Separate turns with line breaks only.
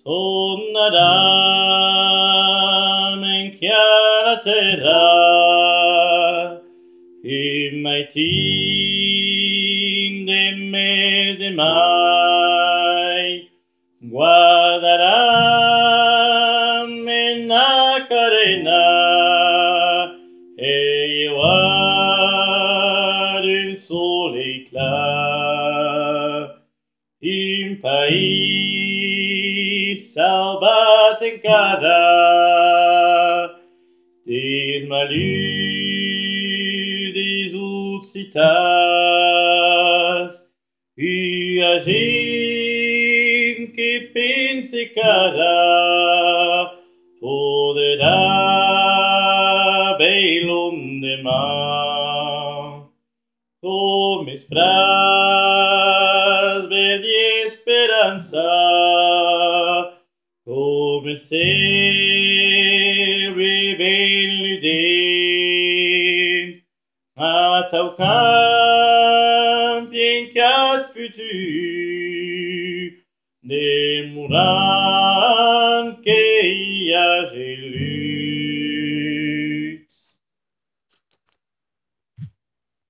tornerà men chiara terra, e mai tinde me de mai, guarderà men a carena, e io ad un sole éclat. Un país salvat encara, des malus, des occitans, ua gent que pense cara, poderà bel lendemain. Come spras verdi esperanza, come selve ben luden, a tau campien cat futur, demoran que i a gelu.